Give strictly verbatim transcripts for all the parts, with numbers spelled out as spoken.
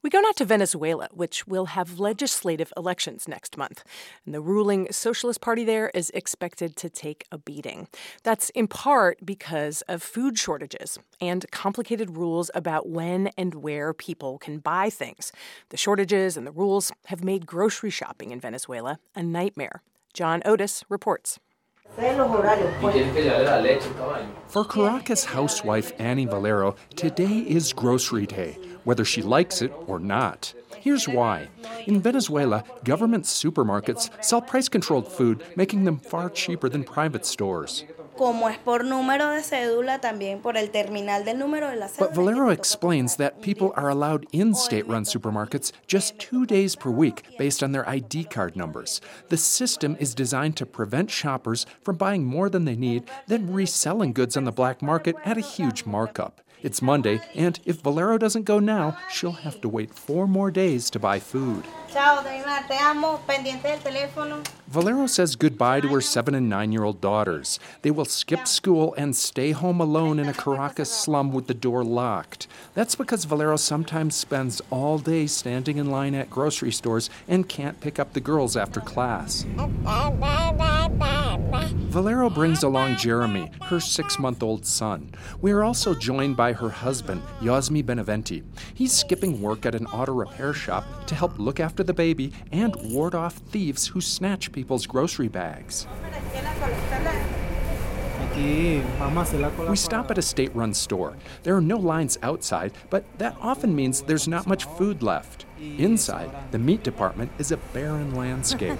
We go now to Venezuela, which will have legislative elections next month. And the ruling Socialist Party there is expected to take a beating. That's in part because of food shortages and complicated rules about when and where people can buy things. The shortages and the rules have made grocery shopping in Venezuela a nightmare. John Otis reports. For Caracas housewife Annie Valero, today is grocery day, whether she likes it or not. Here's why. In Venezuela, government supermarkets sell price-controlled food, making them far cheaper than private stores. But Valero explains that people are allowed in state-run supermarkets just two days per week based on their I D card numbers. The system is designed to prevent shoppers from buying more than they need, then reselling goods on the black market at a huge markup. It's Monday, and if Valero doesn't go now, she'll have to wait four more days to buy food. Valero says goodbye to her seven and nine-year-old daughters. They will skip school and stay home alone in a Caracas slum with the door locked. That's because Valero sometimes spends all day standing in line at grocery stores and can't pick up the girls after class. Valero brings along Jeremy, her six-month-old son. We are also joined by her husband, Yosmi Benaventi. He's skipping work at an auto repair shop to help look after the baby and ward off thieves who snatch people's grocery bags. We stop at a state-run store. There are no lines outside, but that often means there's not much food left. Inside, the meat department is a barren landscape.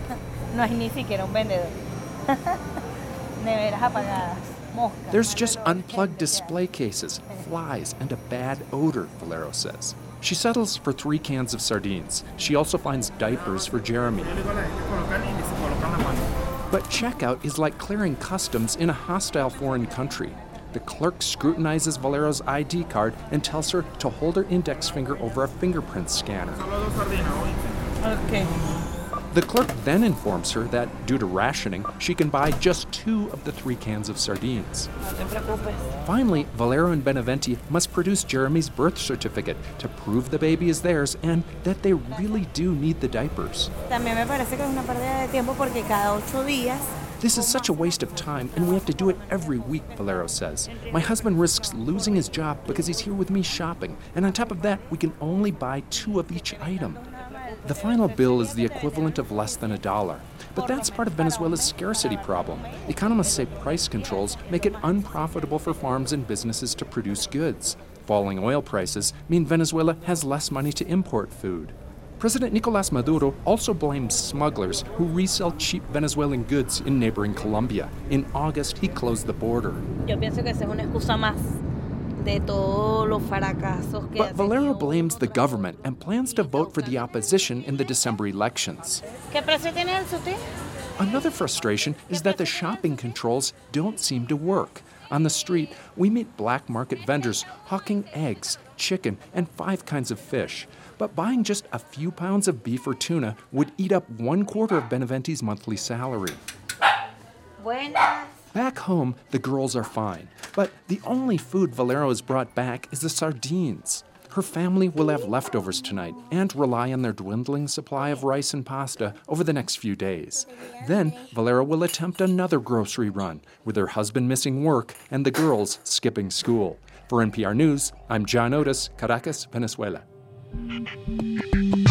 There's just unplugged display cases, flies, and a bad odor, Valero says. She settles for three cans of sardines. She also finds diapers for Jeremy. But checkout is like clearing customs in a hostile foreign country. The clerk scrutinizes Valero's I D card and tells her to hold her index finger over a fingerprint scanner. Okay. The clerk then informs her that, due to rationing, she can buy just two of the three cans of sardines. Finally, Valero and Benaventi must produce Jeremy's birth certificate to prove the baby is theirs and that they really do need the diapers. This is such a waste of time, and we have to do it every week, Valero says. My husband risks losing his job because he's here with me shopping, and on top of that, we can only buy two of each item. The final bill is the equivalent of less than a dollar. But that's part of Venezuela's scarcity problem. Economists say price controls make it unprofitable for farms and businesses to produce goods. Falling oil prices mean Venezuela has less money to import food. President Nicolás Maduro also blames smugglers who resell cheap Venezuelan goods in neighboring Colombia. In August, he closed the border. But Valero blames the government and plans to vote for the opposition in the December elections. Another frustration is that the shopping controls don't seem to work. On the street, we meet black market vendors hawking eggs, chicken, and five kinds of fish. But buying just a few pounds of beef or tuna would eat up one quarter of Benaventi's monthly salary. Buenas. Back home, the girls are fine. But the only food Valero has brought back is the sardines. Her family will have leftovers tonight and rely on their dwindling supply of rice and pasta over the next few days. Then, Valero will attempt another grocery run, with her husband missing work and the girls skipping school. For N P R News, I'm John Otis, Caracas, Venezuela.